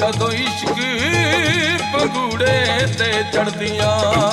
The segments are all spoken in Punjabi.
ਜਦੋਂ ਇਸ਼ਕ ਪੰਗੂੜੇ ਤੇ ਚੜਦੀਆਂ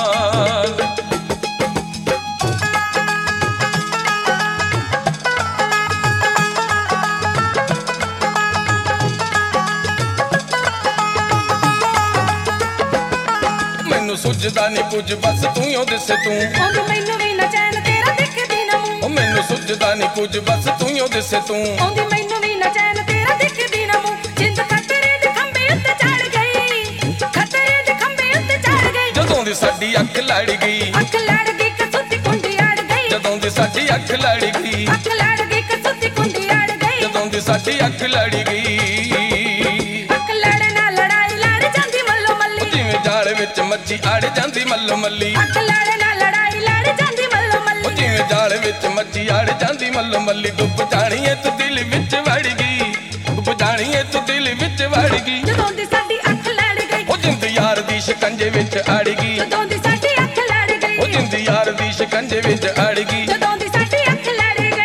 ਮੈਨੂੰ ਸੁੱਝਦਾ ਨਹੀਂ ਕੁਝ ਬਸ ਤੂੰ ਹੀ ਦਿਸੇ ਤੂੰ ਆਉਂਦੀ ਮੈਨੂੰ ਵੀ ਨਾ ਚੈਨ ਤੇਰਾ ਦੇਖਦੀ ਨਾ ਮੂੰਹ ਉਹ ਮੈਨੂੰ ਸੁੱਝਦਾ ਨਹੀਂ ਕੁਝ ਬਸ ਤੂੰ ਹੀ ਦਿਸੇ ਤੂੰ ਆਉਂਦੀ ਮੈਨੂੰ ਵੀ ਨਾ ਚੈਨ ਤੇਰਾ ਦੇਖਦੀ ਨਾ ਮੂੰਹ ਜਿੰਦ ਖਤਰੇ ਦੇ ਖੰਭੇ ਉੱਤੇ ਚੜ ਗਈ ਖਤਰੇ ਦੇ ਖੰਭੇ ਉੱਤੇ ਚੜ ਗਈ ਜਦੋਂ ਦੀ ਸਾਡੀ ਅੱਖ ਲੜ ਗਈ ਅੱਖ ਲੜ ਗਈ ਕਸੂਤੀ ਕੁੰਡੀ ਅੜ ਗਈ ਜਦੋਂ ਦੀ ਸਾਡੀ ਅੱਖ ਲੜ ਗਈ ਅੱਖ ਲੜ ਗਈ ਕਸੂਤੀ ਕੁੰਡੀ ਅੜ ਗਈ ਜਦੋਂ ਦੀ ਸਾਡੀ ਅੱਖ ਲੜ ਗਈ ਅੱਖ ਲੜ ਨਾਲ ਲੜਾਈ ਲੜ ਜਾਂਦੀ ਮੱਲੋ ਮੱਲੀ ਜਿਵੇਂ ਜਾਲ ਵਿੱਚ ਮੱਛੀ ਅੜ ਜਾਂਦੀ ਮੱਲੋ ਮੱਲੀ ਅੱਖ ਲੜ ਨਾਲ ਲੜਾਈ ਲੜ ਜਾਂਦੀ ਮੱਲੋ ਮੱਲੀ ਜਿਵੇਂ ਜਾਲ ਵਿੱਚ ਮੱਛੀ ਅੜ ਜਾਂਦੀ ਮੱਲੋ ਮੱਲੀ ਡੁੱਬ ਜਾਣੀ ਏ ਤੂੰ ਦਿਲ ਵਿੱਚ ਵੜ ਗਈ ਡੁੱਬ ਜਾਣੀ ਏ ਤੂੰ ਦਿਲ ਵਿੱਚ ਵੜ ਗਈ ਜਦੋਂ ਦੀ ਸਾਡੀ ਅੱਖ ਲੜ ਗਈ ਉਹ ਜਿੰਦ ਯਾਰ ਦੀ ਸ਼ਿਕੰਜੇ ਵਿੱਚ ਅੜ ਗਈ ਜਦੋਂ ਦੀ ਸਾਡੀ ਅੱਖ ਲੜ ਗਈ ਉਹ ਜਿੰਦ ਯਾਰ ਦੀ ਸ਼ਿਕੰਜੇ ਵਿੱਚ ਅੜ ਗਈ ਜਦੋਂ ਦੀ ਸਾਡੀ ਅੱਖ ਲੜ ਗਈ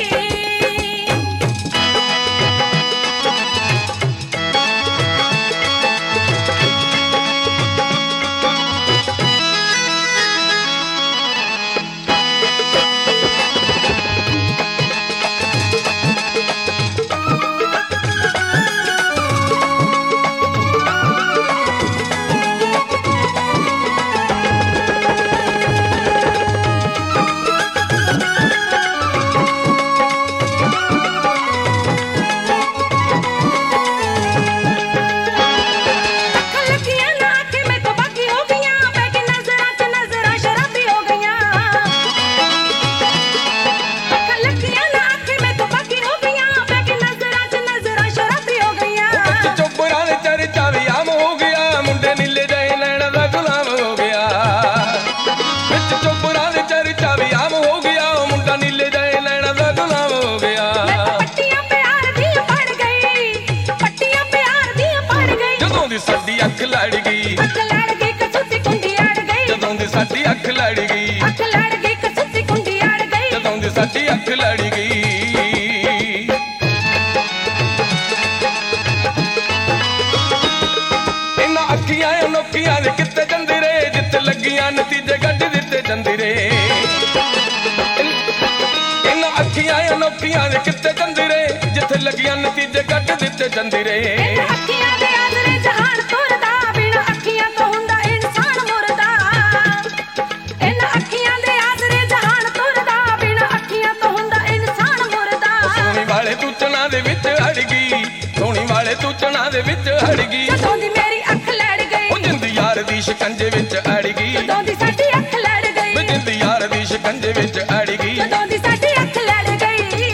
ਸਾਡੀ ਅੱਖ ਲੜ ਗਈ ਕਸੂਤੀ ਕੁੰਡੀ ਅੜ ਗਈ ਜਦੋਂ ਦੀ ਸਾਡੀ ਅੱਖ ਲੜ ਗਈ ਅੱਖ ਲੜ ਗਈ ਕਸੂਤੀ ਕੁੰਡੀ ਅੜ ਗਈ ਜਦੋਂ ਦੀ ਸਾਡੀ ਅੱਖ ਲੜ ਗਈ ਇਹਨਾਂ ਅੱਖੀਆਂ ਅਨੋਖੀਆਂ ਦੇ ਕਿੱਥੇ ਜਾਂਦੀ ਰੇ ਜਿੱਥੇ ਲੱਗੀਆਂ ਨਤੀਜੇ ਕੱਢ ਦਿੱਤੇ ਜਾਂਦੀ ਰੇ ਇਹਨਾਂ ਅੱਖੀਆਂ ਅਨੋਖੀਆਂ ਦੇ ਕਿੱਥੇ ਜਾਂਦੀ ਰੇ ਜਿੱਥੇ ਲੱਗੀਆਂ ਨਤੀਜੇ ਕੱਢ ਦਿੱਤੇ ਜਾਂਦੀ ਰੇ ਅੱਖੀਆਂ ਦੇ ਆਦਰੇ ਜਹਾਨ ਤੁਰਦਾ ਬਿਨਾਂ ਅੱਖੀਆਂ ਤੋਂ ਹੁੰਦਾ ਇਨਸਾਨ ਮੁਰਦਾ ਇਹਨਾਂ ਅੱਖੀਆਂ ਦੇ ਆਦਰੇ ਜਹਾਨ ਤੁਰਦਾ ਬਿਨਾਂ ਅੱਖੀਆਂ ਤੋਂ ਹੁੰਦਾ ਇਨਸਾਨ ਮੁਰਦਾ ਸੋਹਣੀ ਵਾਲੇ ਤੂੰ ਚਨਾ ਦੇ ਵਿੱਚ ਅੜ ਗਈ ਸੋਹਣੀ ਵਾਲੇ ਤੂੰ ਚਨਾ ਦੇ ਵਿੱਚ ਅੜ ਗਈ ਜਦੋਂ ਦੀ ਮੇਰੀ ਅੱਖ ਲੜ ਗਈ ਉਹ ਜਿੰਦ ਯਾਰ ਦੀ ਸ਼ਿਕੰਜੇ ਵਿੱਚ ਅੜ ਗਈ ਜਦੋਂ ਦੀ ਸਾਡੀ ਅੱਖ ਲੜ ਗਈ ਜਿੰਦ ਯਾਰ ਦੀ ਸ਼ਿਕੰਜੇ ਵਿੱਚ ਅੜ ਗਈ ਜਦੋਂ ਦੀ ਸਾਡੀ ਅੱਖ ਲੜ ਗਈ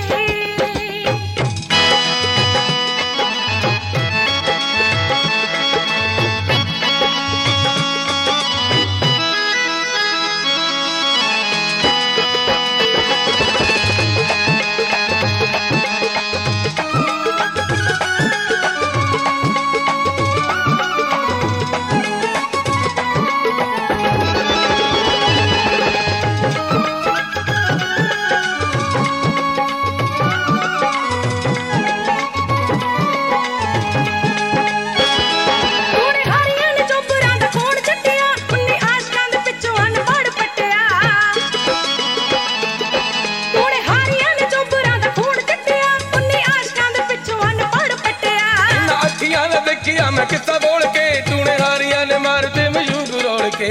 मैं किस्सा बोल के तूने हारियां ने मारते मयूक रोल के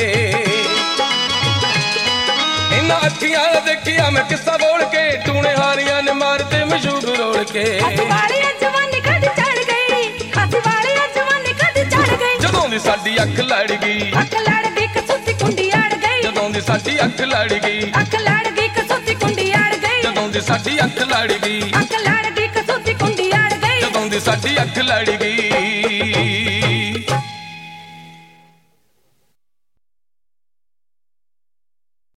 इन्ना अखियां देखिया मैं किस्सा बोल के तूने हारियां ने मारते मयूक रोल के जदों दी साडी अख लड़ गई कसूती कुंडी अड़ गई जदों दी साडी अख लड़ गई कसूती कुंडी अड़ गई जदों दी साडी अख लड़ गई कसूती कुंडी अड़ गई जदों दी साडी अख लड़ गई